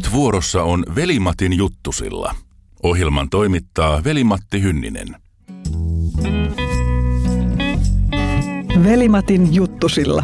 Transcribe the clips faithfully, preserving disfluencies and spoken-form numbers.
Nyt vuorossa on Veli-Matin juttusilla. Ohjelman toimittaa Veli-Matti Hynninen. Veli-Matin juttusilla.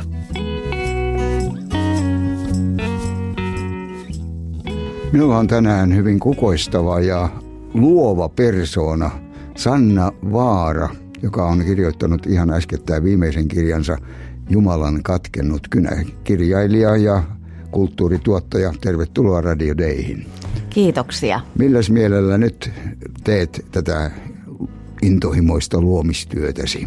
Minulla on tänään hyvin kukoistava ja luova persoona Sanna Vaara, joka on kirjoittanut ihan äskettäin viimeisen kirjansa Jumalan katkennut kynä. Kirjailija ja kulttuurituottaja. Tervetuloa Radio Dayhin. Kiitoksia. Milläs mielellä nyt teet tätä intohimoista luomistyötäsi?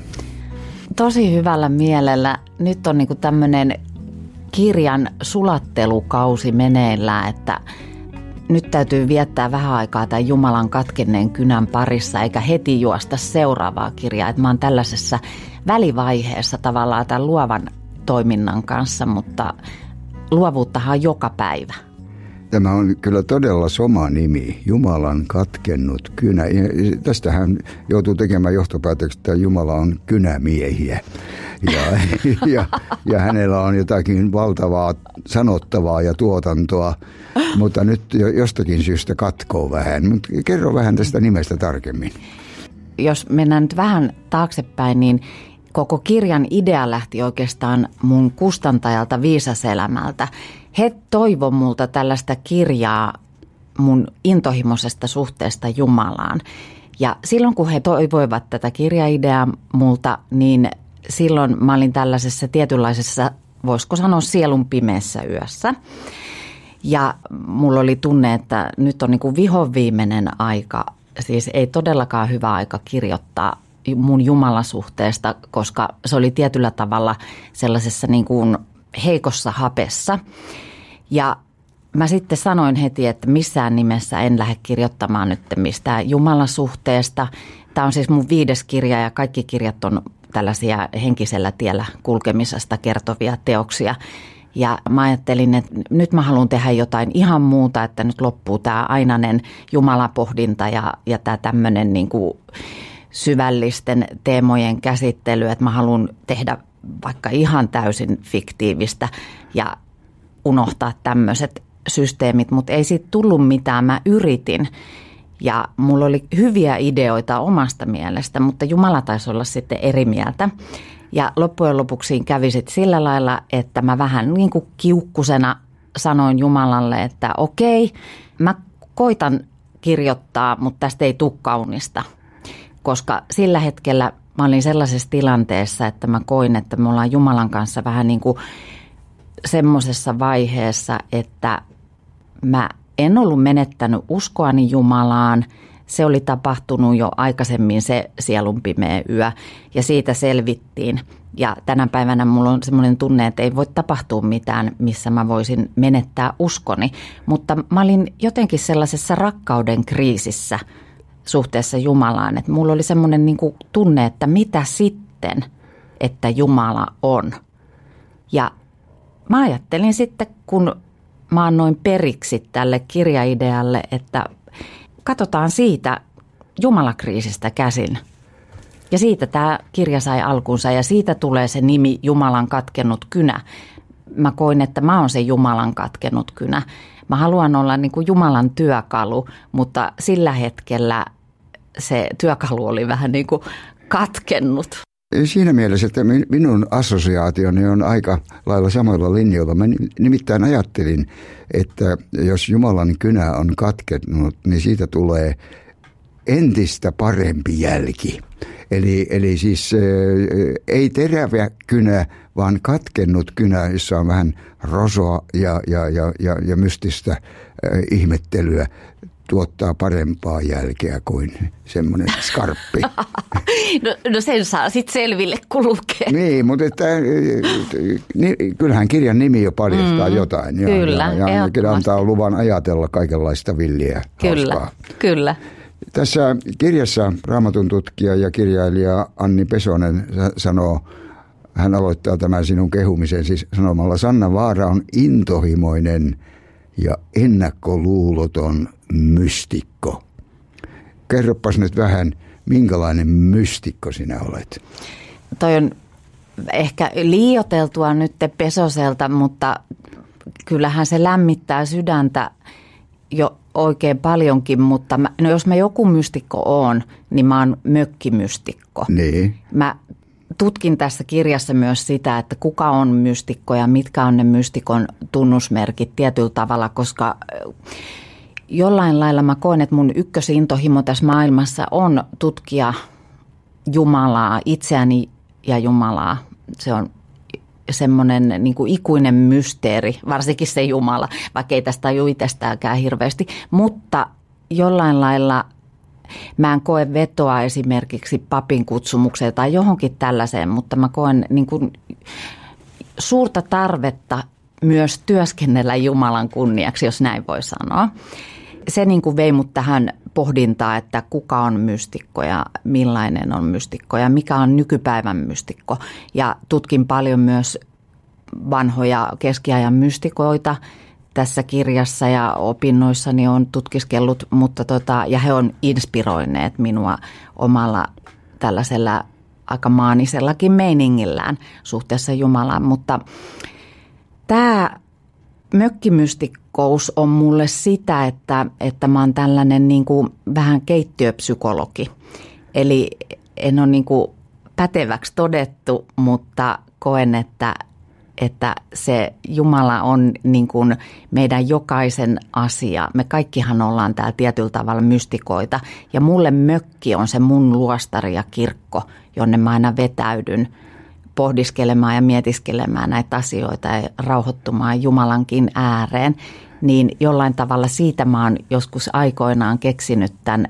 Tosi hyvällä mielellä. Nyt on niinku tämmöinen kirjan sulattelukausi meneillään, että nyt täytyy viettää vähän aikaa tämän Jumalan katkenneen kynän parissa, eikä heti juosta seuraavaa kirjaa. Et mä oon tällaisessa välivaiheessa tavallaan tämän luovan toiminnan kanssa, mutta luovuuttahan on joka päivä. Tämä on kyllä todella soma nimi, Jumalan katkennut kynä. Tästähän joutuu tekemään johtopäätöksen, että Jumala on kynämiehiä. Ja, ja, ja hänellä on jotakin valtavaa sanottavaa ja tuotantoa, mutta nyt jostakin syystä katkoo vähän. Mutta kerro vähän tästä nimestä tarkemmin. Jos mennään nyt vähän taaksepäin, niin koko kirjan idea lähti oikeastaan mun kustantajalta Viisaselämältä. He toivoi multa tällaista kirjaa mun intohimoisesta suhteesta Jumalaan. Ja silloin kun he toivoivat tätä kirjaideaa multa, niin silloin mä olin tällaisessa tietynlaisessa, voisiko sanoa sielun pimeässä yössä. Ja mulla oli tunne, että nyt on niin kuin vihonviimeinen aika, siis ei todellakaan hyvä aika kirjoittaa mun Jumalasuhteesta, koska se oli tietyllä tavalla sellaisessa niin kuin heikossa hapessa. Ja mä sitten sanoin heti, että missään nimessä en lähde kirjoittamaan nyt mistään Jumalasuhteesta. Tämä on siis mun viides kirja ja kaikki kirjat on tällaisia henkisellä tiellä kulkemisesta kertovia teoksia. Ja mä ajattelin, että nyt mä haluan tehdä jotain ihan muuta, että nyt loppuu tämä ainainen Jumalapohdinta ja, ja tämä tämmöinen niin kuin syvällisten teemojen käsittely, että mä haluan tehdä vaikka ihan täysin fiktiivistä ja unohtaa tämmöiset systeemit, mutta ei siitä tullut mitään, mä yritin. Ja mulla oli hyviä ideoita omasta mielestä, mutta Jumala taisi olla sitten eri mieltä. Ja loppujen lopuksi kävi sitten sillä lailla, että mä vähän niin kuin kiukkusena sanoin Jumalalle, että okei, mä koitan kirjoittaa, mutta tästä ei tule kaunista. Koska sillä hetkellä mä olin sellaisessa tilanteessa, että mä koin, että me ollaan Jumalan kanssa vähän niin kuin semmoisessa vaiheessa, että mä en ollut menettänyt uskoani Jumalaan. Se oli tapahtunut jo aikaisemmin se sielun pimeä yö ja siitä selvittiin. Ja tänä päivänä mulla on semmoinen tunne, että ei voi tapahtua mitään, missä mä voisin menettää uskoni. Mutta mä olin jotenkin sellaisessa rakkauden kriisissä suhteessa Jumalaan. Että mulla oli semmoinen niin kuin tunne, että mitä sitten, että Jumala on. Ja mä ajattelin sitten, kun mä annoin periksi tälle kirjaidealle, että katsotaan siitä Jumalakriisistä käsin. Ja siitä tämä kirja sai alkunsa ja siitä tulee se nimi Jumalan katkennut kynä. Mä koin, että mä oon se Jumalan katkennut kynä. Mä haluan olla niin kuin Jumalan työkalu, mutta sillä hetkellä se työkalu oli vähän niin kuin katkennut. Siinä mielessä, että minun assosiaationi on aika lailla samoilla linjoilla. Mä nimittäin ajattelin, että jos Jumalan kynä on katkennut, niin siitä tulee entistä parempi jälki. Eli, eli siis ei terävä kynä, vaan katkennut kynä, jossa on vähän rosoa ja, ja, ja, ja, ja mystistä ihmettelyä, tuottaa parempaa jälkeä kuin semmoinen skarppi. No, no sen saa sitten selville, kun lukee. Niin, mutta että, ni, kyllähän kirjan nimi jo paljastaa mm, jotain. Ja, kyllä, ja, ja ainakin antaa luvan ajatella kaikenlaista villiä. Kyllä, hauskaa. kyllä. Tässä kirjassa raamatun tutkija ja kirjailija Anni Pesonen sanoo, hän aloittaa tämän sinun kehumisen siis sanomalla, Sanna Vaara on intohimoinen ja ennakkoluuloton mystikko. Kerropas nyt vähän, minkälainen mystikko sinä olet? Toi on ehkä liioiteltua nyt Pesoselta, mutta kyllähän se lämmittää sydäntä jo oikein paljonkin, mutta mä, no jos mä joku mystikko oon, niin mä oon mökkimystikko. Niin. Mä tutkin tässä kirjassa myös sitä, että kuka on mystikko ja mitkä on ne mystikon tunnusmerkit tietyllä tavalla, koska jollain lailla mä koen, että mun ykkösintohimo tässä maailmassa on tutkia Jumalaa, itseäni ja Jumalaa. Se on semmoinen niin kuin ikuinen mysteeri, varsinkin se Jumala, vaikka ei tästä tajua itsestäänkään hirveästi. Mutta jollain lailla mä en koe vetoa esimerkiksi papin kutsumukseen tai johonkin tällaiseen, mutta mä koen niin kuin suurta tarvetta myös työskennellä Jumalan kunniaksi, jos näin voi sanoa. Se niin kuin vei mut tähän pohdintaan, että kuka on mystikko ja millainen on mystikko ja mikä on nykypäivän mystikko. Ja tutkin paljon myös vanhoja keskiajan mystikoita tässä kirjassa ja opinnoissani on tutkiskellut, mutta tota, ja he on inspiroineet minua omalla tällaisella aika maanisellakin meiningillään suhteessa Jumalaan. Mutta tämä mökkimystikkous on mulle sitä, että, että mä oon tällainen niin kuin vähän keittiöpsykologi. Eli en ole niin kuin päteväksi todettu, mutta koen, että, että se Jumala on niin kuin meidän jokaisen asia. Me kaikkihan ollaan täällä tietyllä tavalla mystikoita ja mulle mökki on se mun luostari ja kirkko, jonne mä aina vetäydyn pohdiskelemaan ja mietiskelemään näitä asioita ja rauhoittumaan Jumalankin ääreen, niin jollain tavalla siitä mä oon joskus aikoinaan keksinyt tämän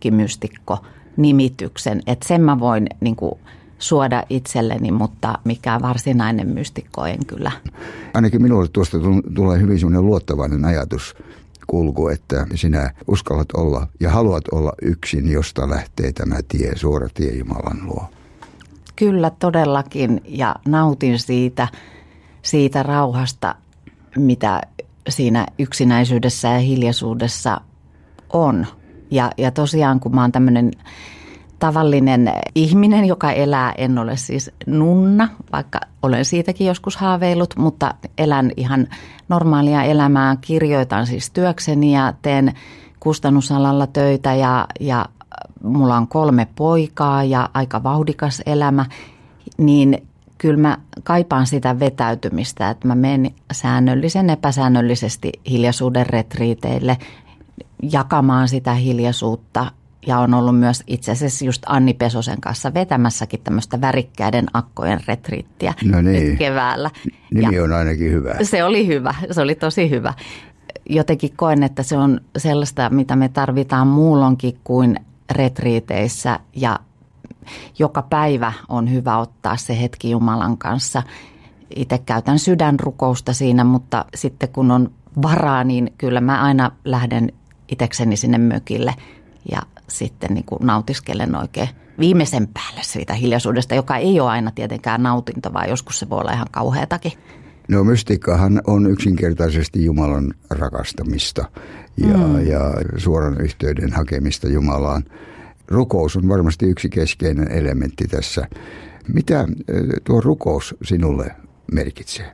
mökkimystikko-nimityksen, että sen mä voin niin kuin suoda itselleni, mutta mikään varsinainen mystikko en kyllä. Ainakin minulle tuosta tulee hyvin sellainen luottavainen ajatus kulku, että sinä uskallat olla ja haluat olla yksin, josta lähtee tämä tie, suora tie Jumalan luo. Kyllä todellakin ja nautin siitä, siitä rauhasta, mitä siinä yksinäisyydessä ja hiljaisuudessa on. Ja, ja tosiaan kun mä oon tämmöinen tavallinen ihminen, joka elää, en ole siis nunna, vaikka olen siitäkin joskus haaveillut, mutta elän ihan normaalia elämää, kirjoitan siis työkseni ja teen kustannusalalla töitä ja, ja mulla on kolme poikaa ja aika vauhdikas elämä, niin kyllä mä kaipaan sitä vetäytymistä, että mä menen säännöllisen epäsäännöllisesti hiljaisuuden retriiteille jakamaan sitä hiljaisuutta. Ja on ollut myös itse asiassa just Anni Pesosen kanssa vetämässäkin tämmöistä värikkäiden akkojen retriittiä no niin. nyt keväällä. Nimi ja on ainakin hyvä. Se oli hyvä, se oli tosi hyvä. Jotenkin koen, että se on sellaista, mitä me tarvitaan muulloinkin kuin retriiteissä ja joka päivä on hyvä ottaa se hetki Jumalan kanssa. Itse käytän sydänrukousta siinä, mutta sitten kun on varaa, niin kyllä mä aina lähden itsekseni sinne mökille ja sitten niin kuin nautiskelen oikein viimeisen päälle siitä hiljaisuudesta, joka ei ole aina tietenkään nautinto, vaan joskus se voi olla ihan kauheatakin. No mystiikkahan on yksinkertaisesti Jumalan rakastamista ja, mm. ja suoran yhteyden hakemista Jumalaan. Rukous on varmasti yksi keskeinen elementti tässä. Mitä tuo rukous sinulle merkitsee?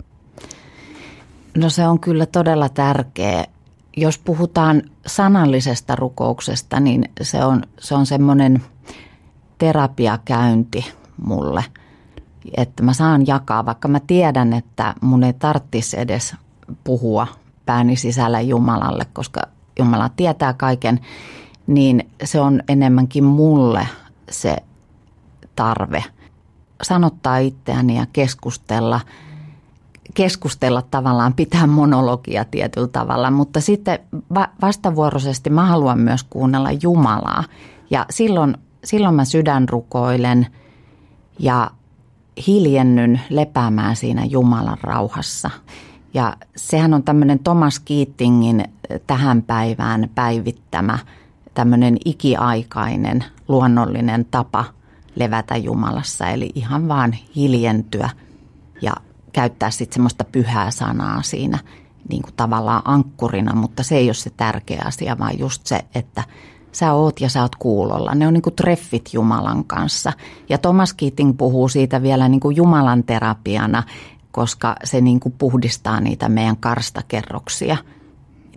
No se on kyllä todella tärkeä. Jos puhutaan sanallisesta rukouksesta, niin se on, se on semmoinen terapiakäynti mulle. Että mä saan jakaa, vaikka mä tiedän, että mun ei tarvitsisi edes puhua pääni sisällä Jumalalle, koska Jumala tietää kaiken, niin se on enemmänkin mulle se tarve sanottaa itseäni ja keskustella, keskustella tavallaan, pitää monologia tietyllä tavalla, mutta sitten vastavuoroisesti mä haluan myös kuunnella Jumalaa ja silloin, silloin mä sydänrukoilen ja hiljennyn lepäämään siinä Jumalan rauhassa. Ja sehän on tämmöinen Thomas Keatingin tähän päivään päivittämä tämmöinen ikiaikainen luonnollinen tapa levätä Jumalassa. Eli ihan vaan hiljentyä ja käyttää sitten semmoista pyhää sanaa siinä niin kuin tavallaan ankkurina, mutta se ei ole se tärkeä asia, vaan just se, että sä oot ja sä oot kuulolla. Ne on niin kuin treffit Jumalan kanssa. Ja Thomas Keating puhuu siitä vielä niin kuin Jumalan terapiana, koska se niin kuin puhdistaa niitä meidän karstakerroksia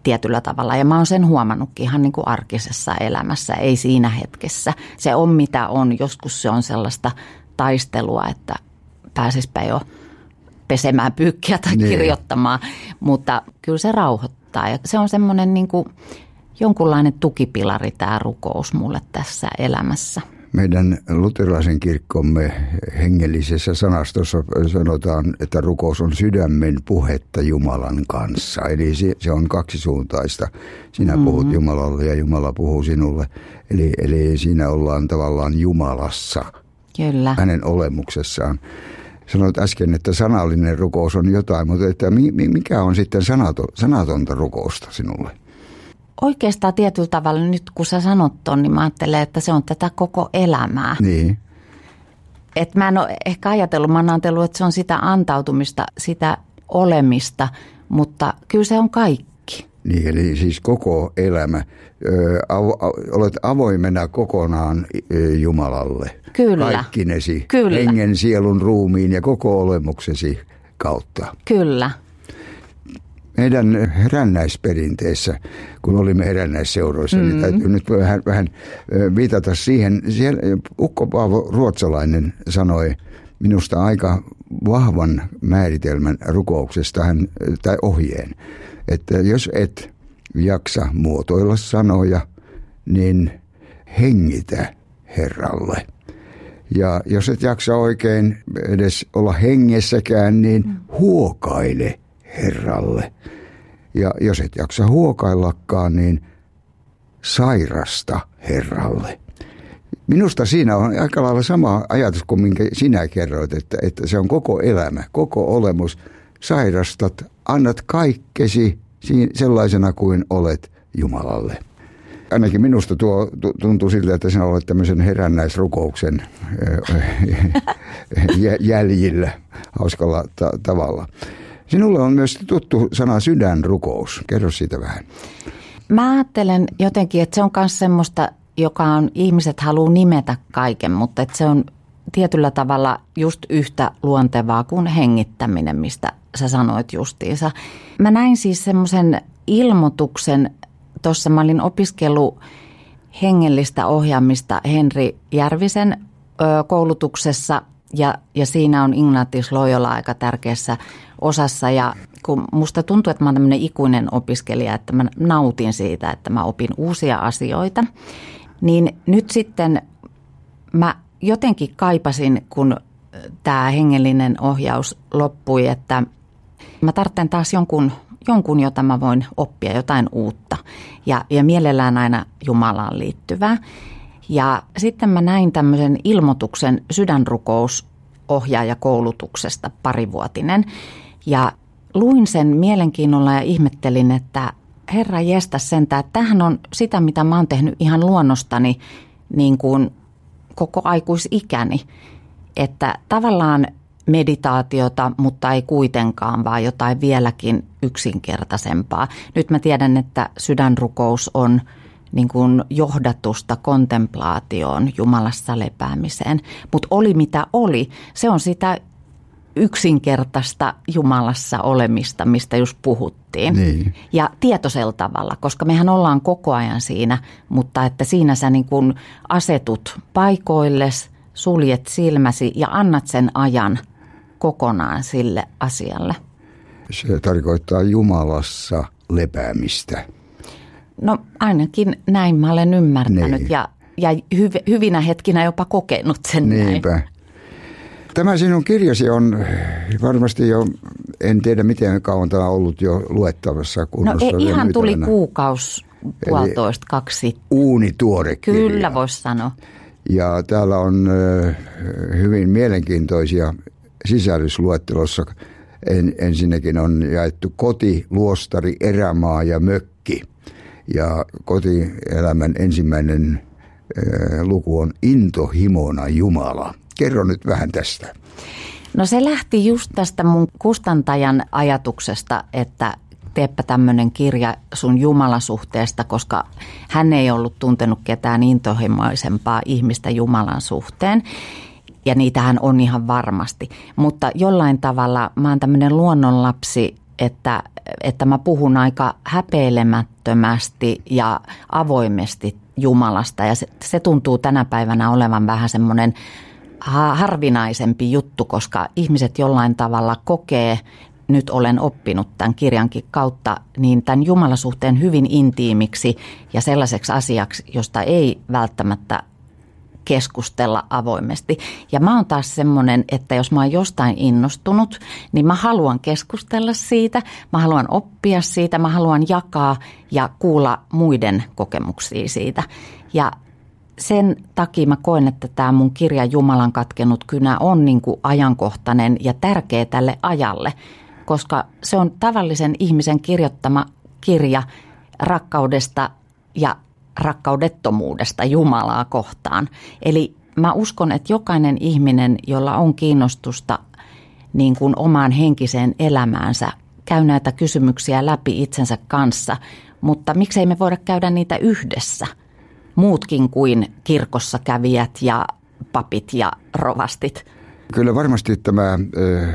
tietyllä tavalla. Ja mä oon sen huomannutkin ihan niin kuin arkisessa elämässä, ei siinä hetkessä. Se on mitä on, joskus se on sellaista taistelua, että pääsispä jo pesemään pyykkiä tai niin. kirjoittamaan, mutta kyllä se rauhoittaa. Ja se on semmoinen niin kuin jonkunlainen tukipilari tämä rukous mulle tässä elämässä. Meidän luterilaisen kirkkomme hengellisessä sanastossa sanotaan, että rukous on sydämen puhetta Jumalan kanssa. Eli se on kaksisuuntaista. Sinä mm-hmm. puhut Jumalalle ja Jumala puhuu sinulle. Eli, eli siinä ollaan tavallaan Jumalassa. Kyllä. Hänen olemuksessaan. Sanoit äsken, että sanallinen rukous on jotain, mutta että mikä on sitten sanaton, sanatonta rukousta sinulle? Oikeastaan tietyllä tavalla nyt kun sä sanot ton, niin mä ajattelen, että se on tätä koko elämää. Niin. Et mä en ole ehkä ajatellut, mä oon ajatellut, että se on sitä antautumista, sitä olemista, mutta kyllä se on kaikki. Niin, eli siis koko elämä. Ö, avo, olet avoimena kokonaan Jumalalle. Kyllä. Kaikkinesi, Kyllä. hengen, sielun, ruumiin ja koko olemuksesi kautta. Kyllä. Meidän herännäisperinteessä, kun olimme herännäisseuroissa, mm-hmm. niin täytyy nyt vähän, vähän viitata siihen. Siellä Ukko Paavo Ruotsalainen sanoi minusta aika vahvan määritelmän rukouksesta hän, tai ohjeen, että jos et jaksa muotoilla sanoja, niin hengitä Herralle. Ja jos et jaksa oikein edes olla hengessäkään, niin huokaile Herralle. Ja jos et jaksa huokaillakaan, niin sairasta Herralle. Minusta siinä on aika lailla sama ajatus kuin minkä sinä kerroit, että, että se on koko elämä, koko olemus. Sairastat, annat kaikkesi sellaisena kuin olet Jumalalle. Ainakin minusta tuo tuntuu siltä, että sinä olet tämmöisen herännäisrukouksen jäljillä hauskalla ta- tavalla. Sinulle on myös tuttu sana sydänrukous. Kerro siitä vähän. Mä ajattelen jotenkin, että se on myös semmoista, joka on, ihmiset haluaa nimetä kaiken, mutta että se on tietyllä tavalla just yhtä luontevaa kuin hengittäminen, mistä sä sanoit justiinsa. Mä näin siis semmoisen ilmoituksen, tuossa mä olin opiskellut hengellistä ohjaamista Henri Järvisen ö, koulutuksessa ja, ja siinä on Ignatius Loyola aika tärkeässä osassa ja kun musta tuntuu, että mä oon tämmöinen ikuinen opiskelija, että mä nautin siitä, että mä opin uusia asioita, niin nyt sitten mä jotenkin kaipasin, kun tämä hengellinen ohjaus loppui, että mä tarvitsen taas jonkun, jonkun, jota mä voin oppia, jotain uutta ja, ja mielellään aina Jumalaan liittyvää. Ja sitten mä näin tämmöisen ilmoituksen sydänrukousohjaajakoulutuksesta parivuotinen ja luin sen mielenkiinnolla ja ihmettelin, että herra jestas sentään, että tämähän on sitä, mitä mä oon tehnyt ihan luonnostani niin kuin koko aikuisikäni. Että tavallaan meditaatiota, mutta ei kuitenkaan, vaan jotain vieläkin yksinkertaisempaa. Nyt mä tiedän, että sydänrukous on niin kuin johdatusta kontemplaatioon, Jumalassa lepäämiseen. Mutta oli mitä oli, se on sitä yksinkertaista Jumalassa olemista, mistä just puhuttiin. Niin. Ja tietoisella tavalla, koska mehän ollaan koko ajan siinä, mutta että siinä sä niin kuin asetut paikoilles, suljet silmäsi ja annat sen ajan kokonaan sille asialle. Se tarkoittaa Jumalassa lepäämistä. No ainakin näin mä olen ymmärtänyt niin. ja, ja hyv- hyvinä hetkinä jopa kokenut sen Niinpä. näin. Tämä sinun kirjasi on varmasti jo, en tiedä miten kauan tämä on ollut jo luettavassa kunnossa. No ei, ihan tuli kuukausi, puolitoista, kaksi sitten. Uunituore kirja. Kyllä voisi sanoa. Ja täällä on hyvin mielenkiintoisia sisällysluettelossa. En, ensinnäkin on jaettu koti, luostari, erämaa ja mökki. Ja kotielämän ensimmäinen luku on intohimona Jumala. Kerro nyt vähän tästä. No se lähti just tästä mun kustantajan ajatuksesta, että teepä tämmöinen kirja sun Jumalasuhteesta, koska hän ei ollut tuntenut ketään intohimoisempaa ihmistä Jumalan suhteen. Ja niitähän on ihan varmasti. Mutta jollain tavalla mä oon tämmöinen luonnonlapsi että, että mä puhun aika häpeilemättömästi ja avoimesti Jumalasta. Ja se, se tuntuu tänä päivänä olevan vähän semmoinen harvinaisempi juttu, koska ihmiset jollain tavalla kokee, nyt olen oppinut tämän kirjankin kautta, niin tämän Jumalasuhteen hyvin intiimiksi ja sellaiseksi asiaksi, josta ei välttämättä keskustella avoimesti. Ja mä oon taas semmoinen, että jos mä oon jostain innostunut, niin mä haluan keskustella siitä, mä haluan oppia siitä, mä haluan jakaa ja kuulla muiden kokemuksia siitä. Ja sen takia mä koen, että tämä mun kirja Jumalan katkenut kynä on niin kuin ajankohtainen ja tärkeä tälle ajalle, koska se on tavallisen ihmisen kirjoittama kirja rakkaudesta ja rakkaudettomuudesta Jumalaa kohtaan. Eli mä uskon, että jokainen ihminen, jolla on kiinnostusta niin kuin omaan henkiseen elämäänsä, käy näitä kysymyksiä läpi itsensä kanssa, mutta miksei me voida käydä niitä yhdessä? Muutkin kuin kirkossa kävijät ja papit ja rovastit. Kyllä varmasti tämä äh,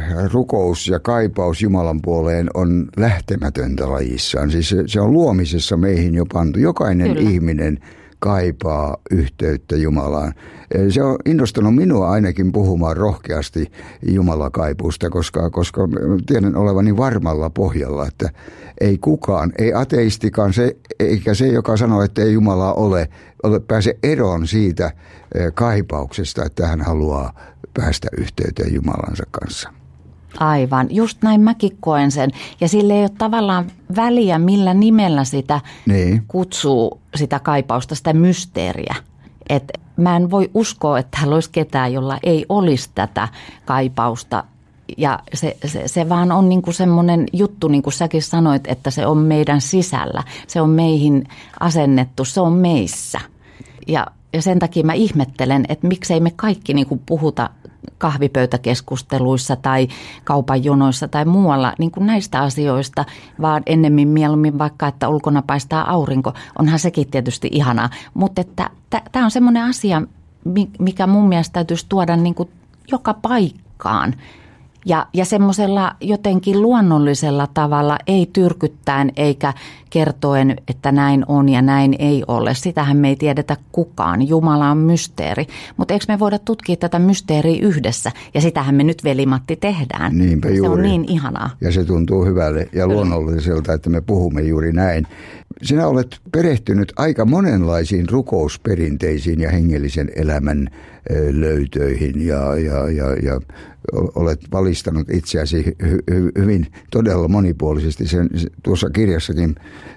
rukous ja kaipaus Jumalan puoleen on lähtemätöntä lajissaan. Siis se, se on luomisessa meihin jo pantu. Jokainen Kyllä. ihminen kaipaa yhteyttä Jumalaan. Se on innostanut minua ainakin puhumaan rohkeasti Jumalakaipuusta, koska, koska tiedän olevani varmalla pohjalla, että ei kukaan, ei ateistikaan, se, eikä se, joka sanoo, että ei Jumalaa ole, ole pääse eroon siitä kaipauksesta, että hän haluaa päästä yhteyteen Jumalansa kanssa. Aivan, just näin mäkin koen sen. Ja sille ei ole tavallaan väliä, millä nimellä sitä niin. kutsuu sitä kaipausta, sitä mysteeriä. Et mä en voi uskoa, että täällä olisi ketään, jolla ei olisi tätä kaipausta. Ja se, se, se vaan on niinku semmoinen juttu, niin kuin säkin sanoit, että se on meidän sisällä. Se on meihin asennettu, se on meissä. Ja, ja sen takia mä ihmettelen, että miksei me kaikki niinku puhuta kahvipöytäkeskusteluissa tai kaupan jonoissa tai muualla niin kuin näistä asioista, vaan ennemmin mieluummin vaikka, että ulkona paistaa aurinko. Onhan sekin tietysti ihanaa, mutta tämä on semmoinen asia, mikä mun mielestä täytyisi tuoda niin kuin joka paikkaan. Ja, ja semmoisella jotenkin luonnollisella tavalla, ei tyrkyttäen eikä kertoen, että näin on ja näin ei ole. Sitähän me ei tiedetä kukaan. Jumala on mysteeri. Mutta eikö me voida tutkia tätä mysteeriä yhdessä? Ja sitähän me nyt, Veli-Matti, tehdään. Niinpä juuri. Se on niin ihanaa. Ja se tuntuu hyvälle ja luonnolliselta, että me puhumme juuri näin. Sinä olet perehtynyt aika monenlaisiin rukousperinteisiin ja hengellisen elämän löytöihin ja, ja, ja, ja olet valistanut itseäsi hy, hy, hyvin todella monipuolisesti. Sen tuossa kirjassakin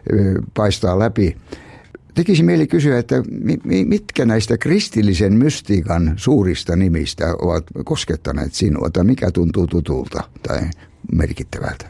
paistaa läpi. Tekisi mieli kysyä, että mitkä näistä kristillisen mystiikan suurista nimistä ovat koskettaneet sinua tai mikä tuntuu tutulta tai merkittävältä?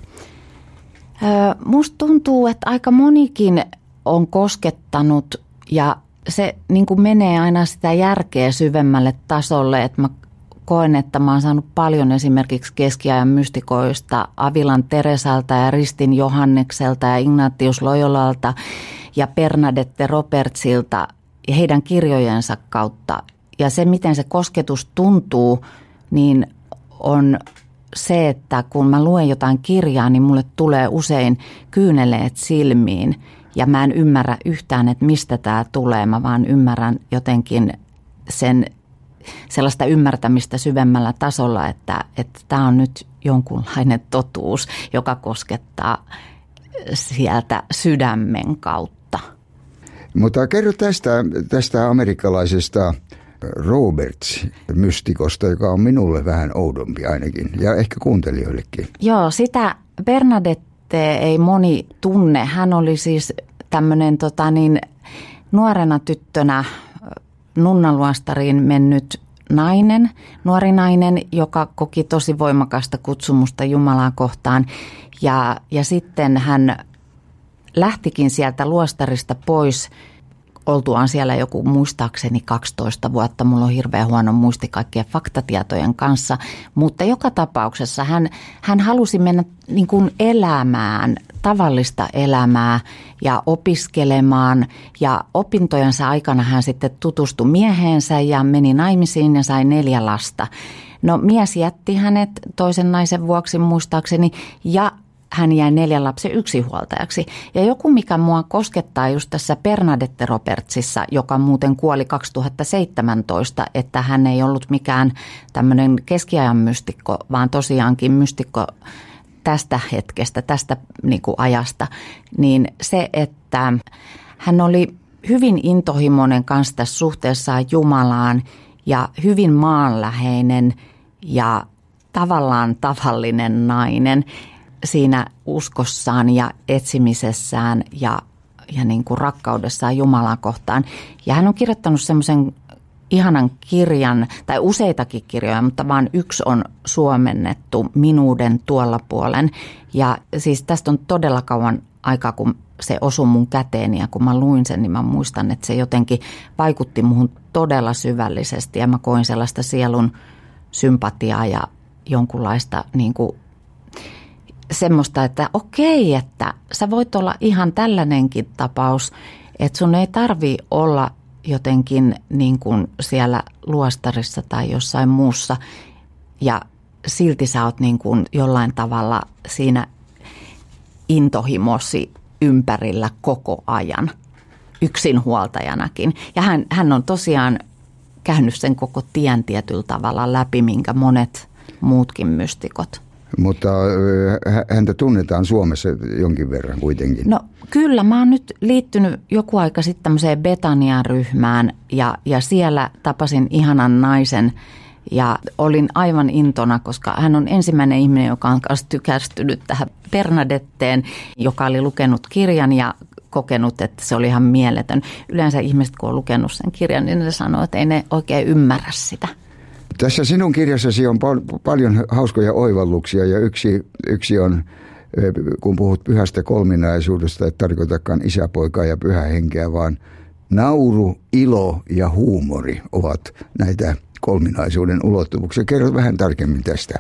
Musta tuntuu, että aika monikin on koskettanut ja se niin kuin menee aina sitä järkeä syvemmälle tasolle, että mä koen, että mä oon saanut paljon esimerkiksi keskiajan mystikoista Avilan Teresalta ja Ristin Johannekselta ja Ignatius Loyolalta ja Bernadette Robertsilta ja heidän kirjojensa kautta. Ja se, miten se kosketus tuntuu, niin on se, että kun mä luen jotain kirjaa, niin mulle tulee usein kyyneleet silmiin. Ja mä en ymmärrä yhtään, että mistä tämä tulee. Mä vaan ymmärrän jotenkin sen sellaista ymmärtämistä syvemmällä tasolla, että tämä on nyt jonkunlainen totuus, joka koskettaa sieltä sydämen kautta. Mutta kerro tästä, tästä amerikkalaisesta Roberts-mystikosta, joka on minulle vähän oudompi ainakin ja ehkä kuuntelijoillekin. Joo, sitä Bernadette ei moni tunne. Hän oli siis tämmöinen tota niin, nuorena tyttönä nunnaluostariin mennyt nainen, nuori nainen, joka koki tosi voimakasta kutsumusta Jumalaa kohtaan. Ja, ja sitten hän lähtikin sieltä luostarista pois, oltuaan siellä joku muistaakseni kaksitoista vuotta. Mulla on hirveän huono muisti kaikkien faktatietojen kanssa, mutta joka tapauksessa hän, hän halusi mennä niin kuin elämään, tavallista elämää ja opiskelemaan. Ja opintojensa aikana hän sitten tutustui mieheensä ja meni naimisiin ja sai neljä lasta. No mies jätti hänet toisen naisen vuoksi muistaakseni ja hän jäi neljän lapsen yksinhuoltajaksi. Ja joku, mikä mua koskettaa just tässä Bernadette Robertsissa, joka muuten kuoli kaksituhattaseitsemäntoista, että hän ei ollut mikään tämmöinen keskiajan mystikko, vaan tosiaankin mystikko tästä hetkestä, tästä niin kuin ajasta, niin se, että hän oli hyvin intohimoinen kanssa tässä suhteessaan Jumalaan ja hyvin maanläheinen ja tavallaan tavallinen nainen siinä uskossaan ja etsimisessään ja, ja niin kuin rakkaudessaan Jumalaa kohtaan. Ja hän on kirjoittanut semmoisen ihanan kirjan, tai useitakin kirjoja, mutta vaan yksi on suomennettu, Minuuden tuolla puolen. Ja siis tästä on todella kauan aikaa, kun se osui mun käteeni, ja kun mä luin sen, niin mä muistan, että se jotenkin vaikutti muhun todella syvällisesti, ja mä koin sellaista sielun sympatiaa ja jonkunlaista niin kuin semmoista, että okei, että sä voit olla ihan tällainenkin tapaus, että sun ei tarvii olla jotenkin niin kuin siellä luostarissa tai jossain muussa ja silti sä oot niin kuin jollain tavalla siinä intohimosi ympärillä koko ajan yksinhuoltajanakin. Ja hän, hän on tosiaan käynyt sen koko tien tietyllä tavalla läpi, minkä monet muutkin mystikot. Mutta häntä tunnetaan Suomessa jonkin verran kuitenkin. No kyllä, mä oon nyt liittynyt joku aika sitten tämmöiseen Betania-ryhmään ja, ja siellä tapasin ihanan naisen ja olin aivan intona, koska hän on ensimmäinen ihminen, joka on kanssa tykästynyt tähän Bernadetteen, joka oli lukenut kirjan ja kokenut, että se oli ihan mieletön. Yleensä ihmiset, kun on lukenut sen kirjan, niin ne sanoo, että ei ne oikein ymmärrä sitä. Tässä sinun kirjassasi on pal- paljon hauskoja oivalluksia ja yksi, yksi on, kun puhut pyhästä kolminaisuudesta, et tarkoitakaan isä, poikaa ja pyhä henkeä, vaan nauru, ilo ja huumori ovat näitä kolminaisuuden ulottuvuuksia. Kerro vähän tarkemmin tästä.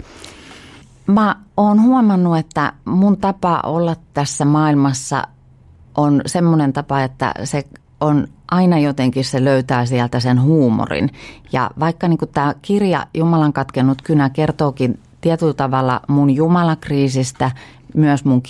Mä oon huomannut, että mun tapa olla tässä maailmassa on semmoinen tapa, että se on aina jotenkin se löytää sieltä sen huumorin. Ja vaikka niin kuin tämä kirja Jumalan katkennut kynä kertookin tietyllä tavalla mun jumalakriisistä, myös mun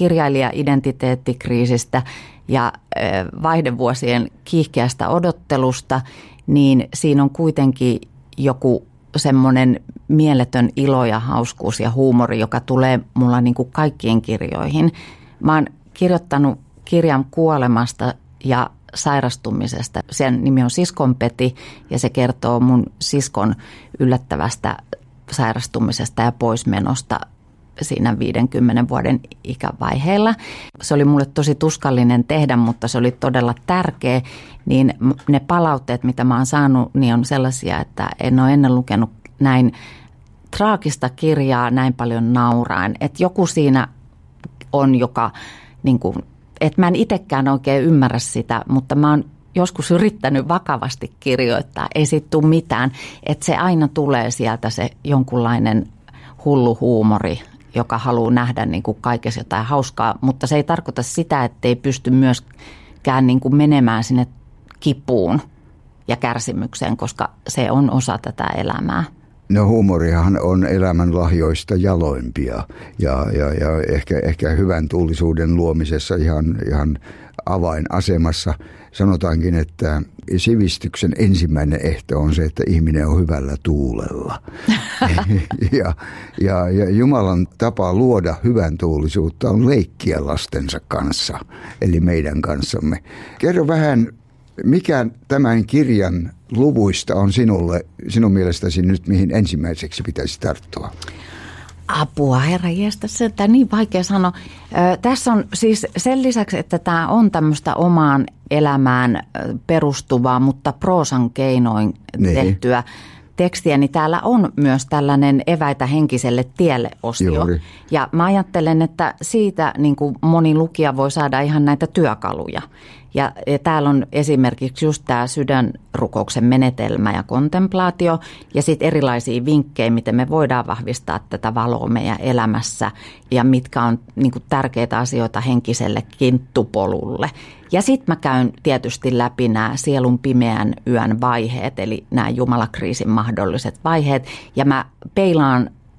kirjailija-identiteettikriisistä ja vaihdevuosien kiihkeästä odottelusta, niin siinä on kuitenkin joku semmoinen mieletön ilo ja hauskuus ja huumori, joka tulee mulla niin kuin kaikkiin kirjoihin. Mä oon kirjoittanut kirjan kuolemasta ja sairastumisesta. Sen nimi on Siskonpeti ja se kertoo mun siskon yllättävästä sairastumisesta ja poismenosta siinä viidenkymmenen vuoden ikävaiheella. Se oli mulle tosi tuskallinen tehdä, mutta se oli todella tärkeä. Niin ne palautteet, mitä mä oon saanut, niin on sellaisia, että en ole ennen lukenut näin traagista kirjaa näin paljon nauraen. Että joku siinä on, joka niin kuin, että mä en itsekään oikein ymmärrä sitä, mutta mä oon joskus yrittänyt vakavasti kirjoittaa. Ei siitä tule mitään, että se aina tulee sieltä se jonkunlainen hullu huumori, joka haluaa nähdä niin kuin kaikessa jotain hauskaa, mutta se ei tarkoita sitä, että ei pysty myöskään niin kuin menemään sinne kipuun ja kärsimykseen, koska se on osa tätä elämää. No huumorihan on elämän lahjoista jaloimpia ja, ja, ja ehkä, ehkä hyvän tuulisuuden luomisessa ihan, ihan avainasemassa. Sanotaankin, että sivistyksen ensimmäinen ehto on se, että ihminen on hyvällä tuulella. ja, ja, ja Jumalan tapa luoda hyvän tuulisuutta on leikkiä lastensa kanssa, eli meidän kanssamme. Kerro vähän, mikä tämän kirjan luvuista on sinulle, sinun mielestäsi nyt, mihin ensimmäiseksi pitäisi tarttua? Apua, herra jestä, se on niin vaikea sanoa. Ö, tässä on siis sen lisäksi, että tämä on tämmöistä omaan elämään perustuvaa, mutta proosan keinoin niin tehtyä tekstiä, niin täällä on myös tällainen eväitä henkiselle tielle -osio. Juuri. Ja mä ajattelen, että siitä niin kuin moni lukija voi saada ihan näitä työkaluja. Ja, ja täällä on esimerkiksi just tämä sydänrukouksen menetelmä ja kontemplaatio ja sitten erilaisia vinkkejä, miten me voidaan vahvistaa tätä valoa meidän elämässä ja mitkä on niin kuin tärkeitä asioita henkiselle kinttupolulle. Ja sitten mä käyn tietysti läpi nämä sielun pimeän yön vaiheet, eli nämä jumalakriisin mahdolliset vaiheet ja mä peilaan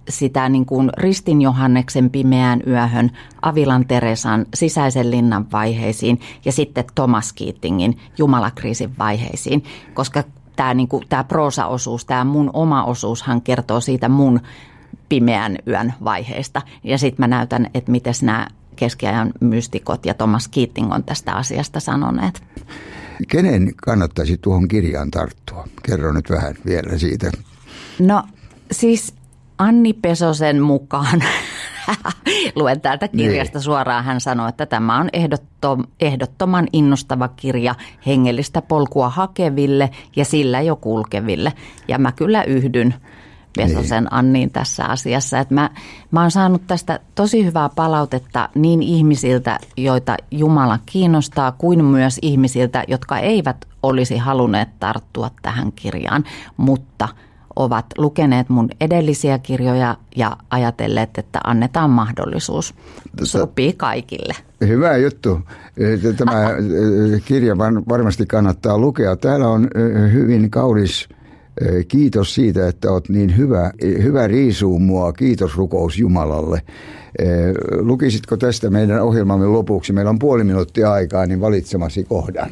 sitä niin kuin Ristin Johanneksen Pimeään yöhön, Avilan Teresan Sisäisen linnan vaiheisiin ja sitten Thomas Keatingin Jumalakriisin vaiheisiin, koska tämä, niin kuin, tämä proosaosuus, tämä mun oma osuushan kertoo siitä mun Pimeän yön vaiheesta. Ja sitten mä näytän, että miten nämä keskiajan mystikot ja Thomas Keating on tästä asiasta sanoneet. Kenen kannattaisi tuohon kirjaan tarttua? Kerro nyt vähän vielä siitä. No siis Anni Pesosen mukaan, luen täältä kirjasta niin. Suoraan, hän sanoi, että tämä on ehdottom, ehdottoman innostava kirja hengellistä polkua hakeville ja sillä jo kulkeville. Ja mä kyllä yhdyn Pesosen niin. Anniin tässä asiassa. Että mä, mä oon saanut tästä tosi hyvää palautetta niin ihmisiltä, joita Jumala kiinnostaa, kuin myös ihmisiltä, jotka eivät olisi halunneet tarttua tähän kirjaan, mutta ovat lukeneet mun edellisiä kirjoja ja ajatelleet, että annetaan mahdollisuus. Sopii kaikille. Hyvä juttu. Tämä kirja varmasti kannattaa lukea. Täällä on hyvin kaunis kiitos siitä, että olet niin hyvä, hyvä riisuu mua. Kiitos rukous Jumalalle. Lukisitko tästä meidän ohjelmamme lopuksi? Meillä on puoli minuuttia aikaa, niin valitsemasi kohdan.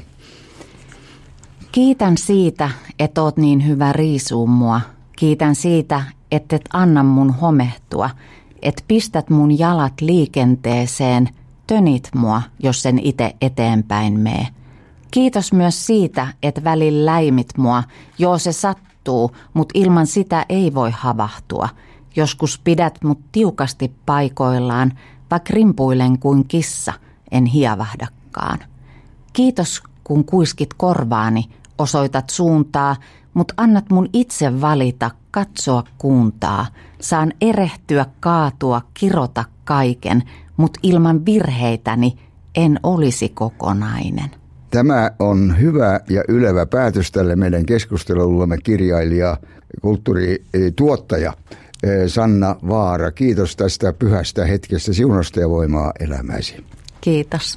Kiitän siitä, että oot niin hyvä riisuu mua. Kiitän siitä, että et anna mun homehtua. Et pistät mun jalat liikenteeseen, tönit mua, jos sen ite eteenpäin mee. Kiitos myös siitä, että välillä läimit mua. Joo, se sattuu, mut ilman sitä ei voi havahtua. Joskus pidät mut tiukasti paikoillaan, vaikka rimpuilen kuin kissa, en hiavahdakaan. Kiitos, kun kuiskit korvaani, osoitat suuntaa, mut annat mun itse valita, katsoa kuuntaa. Saan erehtyä, kaatua, kirota kaiken, mut ilman virheitäni en olisi kokonainen. Tämä on hyvä ja ylevä päätös tälle meidän keskustelullamme kirjailija, kulttuurituottaja Sanna Vaara. Kiitos tästä pyhästä hetkestä, siunasta ja voimaa elämäsi. Kiitos.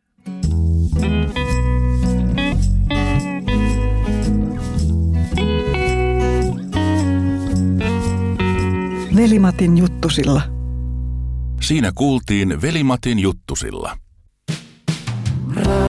Veli-Matin juttusilla. Siinä kuultiin Veli-Matin juttusilla.